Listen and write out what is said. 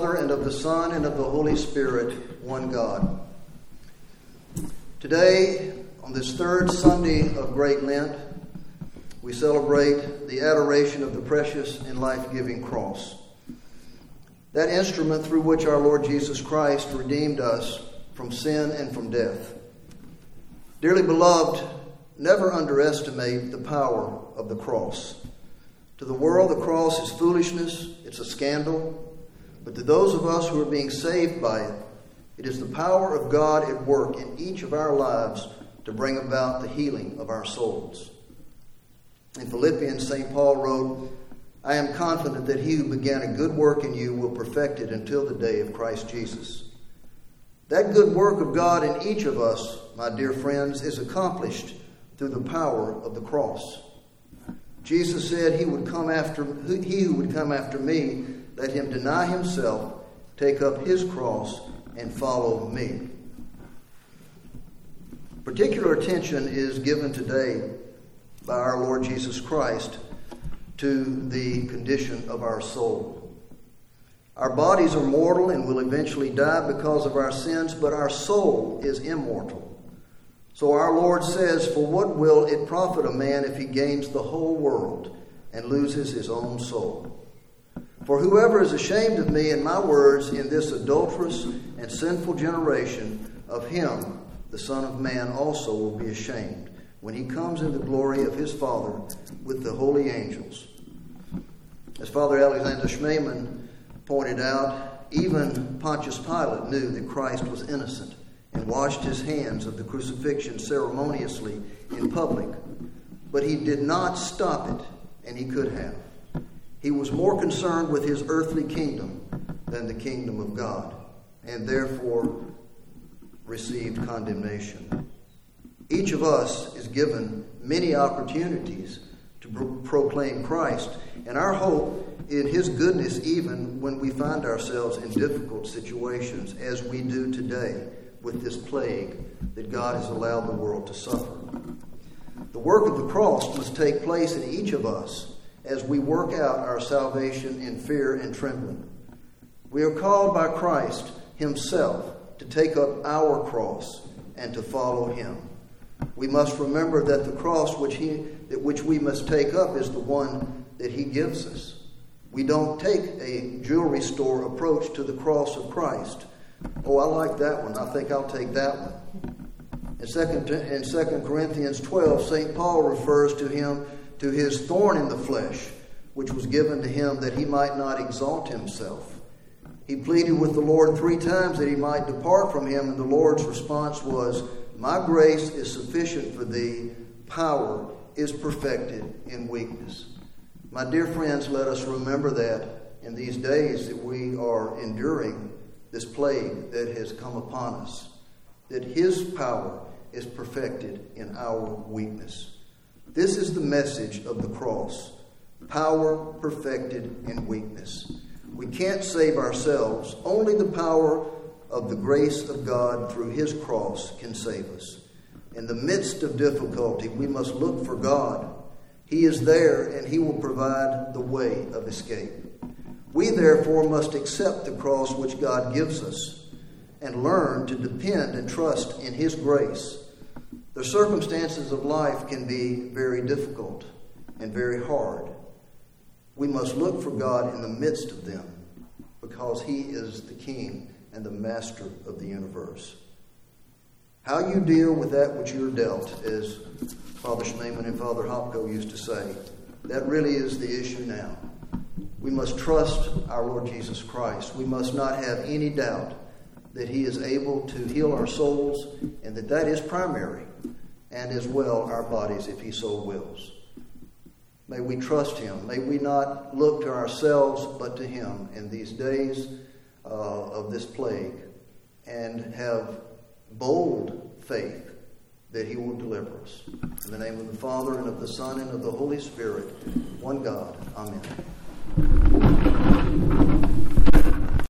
Father, and of the Son, and of the Holy Spirit, one God. Today, on this third Sunday of Great Lent, we celebrate the adoration of the precious and life-giving cross. That instrument through which our Lord Jesus Christ redeemed us from sin and from death. Dearly beloved, never underestimate the power of the cross. To the world, the cross is foolishness, it's a scandal. But to those of us who are being saved by it, it is the power of God at work in each of our lives to bring about the healing of our souls. In Philippians, St. Paul wrote, "I am confident that he who began a good work in you will perfect it until the day of Christ Jesus." That good work of God in each of us, my dear friends, is accomplished through the power of the cross. Jesus said he who would come after me, let him deny himself, take up his cross, and follow me. Particular attention is given today by our Lord Jesus Christ to the condition of our soul. Our bodies are mortal and will eventually die because of our sins, but our soul is immortal. So our Lord says, "For what will it profit a man if he gains the whole world and loses his own soul? For whoever is ashamed of me and my words in this adulterous and sinful generation, of him the Son of Man also will be ashamed when he comes in the glory of his Father with the holy angels." As Father Alexander Schmemann pointed out, even Pontius Pilate knew that Christ was innocent and washed his hands of the crucifixion ceremoniously in public. But he did not stop it, and he could have. He was more concerned with his earthly kingdom than the kingdom of God, and therefore received condemnation. Each of us is given many opportunities to proclaim Christ, and our hope in his goodness even when we find ourselves in difficult situations, as we do today with this plague that God has allowed the world to suffer. The work of the cross must take place in each of us as we work out our salvation in fear and trembling. We are called by Christ himself to take up our cross and to follow him. We must remember that the cross which we must take up is the one that he gives us. We don't take a jewelry store approach to the cross of Christ. "Oh, I like that one. I think I'll take that one." In 2 Corinthians 12, St. Paul refers to his thorn in the flesh, which was given to him that he might not exalt himself. He pleaded with the Lord 3 times that he might depart from him, and the Lord's response was, "My grace is sufficient for thee. Power is perfected in weakness." My dear friends, let us remember that in these days that we are enduring this plague that has come upon us, that his power is perfected in our weakness. This is the message of the cross. Power perfected in weakness. We can't save ourselves. Only the power of the grace of God through his cross can save us. In the midst of difficulty, we must look for God. He is there, and he will provide the way of escape. We therefore must accept the cross which God gives us and learn to depend and trust in his grace. The circumstances of life can be very difficult and very hard. We must look for God in the midst of them because he is the King and the Master of the universe. How you deal with that which you're dealt, as Father Schmemann and Father Hopko used to say, that really is the issue now. We must trust our Lord Jesus Christ. We must not have any doubt that he is able to heal our souls and that is primary, and as well our bodies if he so wills. May we trust him. May we not look to ourselves but to him in these days of this plague, and have bold faith that he will deliver us. In the name of the Father, and of the Son, and of the Holy Spirit, one God. Amen.